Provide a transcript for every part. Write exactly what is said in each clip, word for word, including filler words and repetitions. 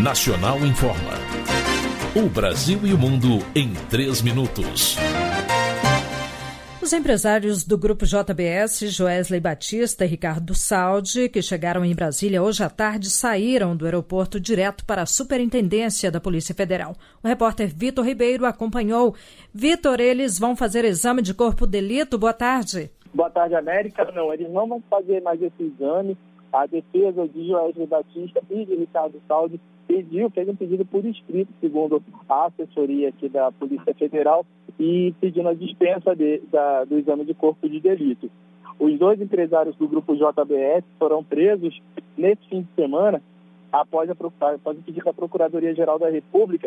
Nacional Informa. O Brasil e o mundo em três minutos. Os empresários do Grupo J B S, Joesley Batista e Ricardo Saldi, que chegaram em Brasília hoje à tarde, saíram do aeroporto direto para a Superintendência da Polícia Federal. O repórter Vitor Ribeiro acompanhou. Vitor, eles vão fazer exame de corpo de delito? Boa tarde. Boa tarde, América. Não, eles não vão fazer mais esse exame. A defesa de Joesley Batista e de Ricardo Saldi pediu, fez um pedido por escrito, segundo a assessoria aqui da Polícia Federal, e pedindo a dispensa de, da, do exame de corpo de delito. Os dois empresários do Grupo J B S foram presos nesse fim de semana, após, a, após o pedido da Procuradoria-Geral da República.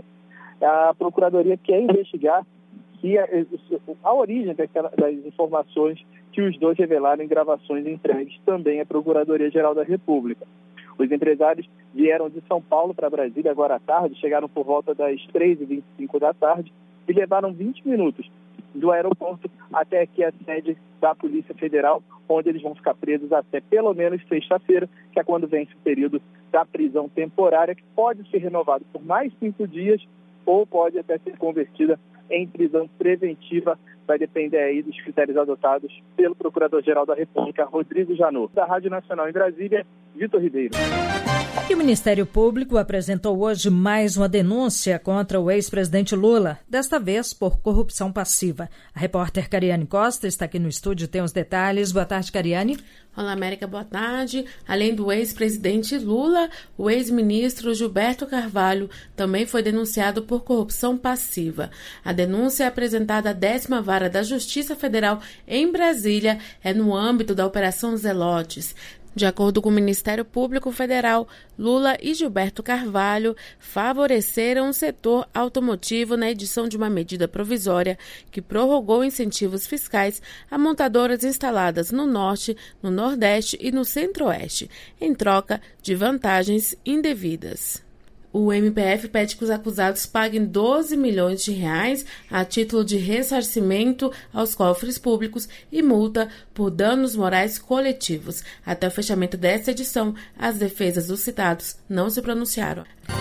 A Procuradoria quer investigar se a, a origem daquela, das informações que os dois revelaram em gravações entregues também à Procuradoria-Geral da República. Os empresários vieram de São Paulo para Brasília agora à tarde, chegaram por volta das três e vinte e cinco da tarde e levaram vinte minutos do aeroporto até aqui a sede da Polícia Federal, onde eles vão ficar presos até pelo menos sexta-feira, que é quando vence o período da prisão temporária, que pode ser renovado por mais cinco dias ou pode até ser convertida em prisão preventiva. Vai depender aí dos critérios adotados pelo Procurador-Geral da República, Rodrigo Janot. Da Rádio Nacional em Brasília, Vitor Ribeiro. E o Ministério Público apresentou hoje mais uma denúncia contra o ex-presidente Lula, desta vez por corrupção passiva. A repórter Cariane Costa está aqui no estúdio e tem os detalhes. Boa tarde, Cariane. Olá, América, boa tarde. Além do ex-presidente Lula, o ex-ministro Gilberto Carvalho também foi denunciado por corrupção passiva. A denúncia é apresentada à décima Vara da Justiça Federal em Brasília, é no âmbito da Operação Zelotes. De acordo com o Ministério Público Federal, Lula e Gilberto Carvalho favoreceram o setor automotivo na edição de uma medida provisória que prorrogou incentivos fiscais a montadoras instaladas no Norte, no Nordeste e no Centro-Oeste, em troca de vantagens indevidas. O M P F pede que os acusados paguem doze milhões de reais a título de ressarcimento aos cofres públicos e multa por danos morais coletivos. Até o fechamento desta edição, as defesas dos citados não se pronunciaram.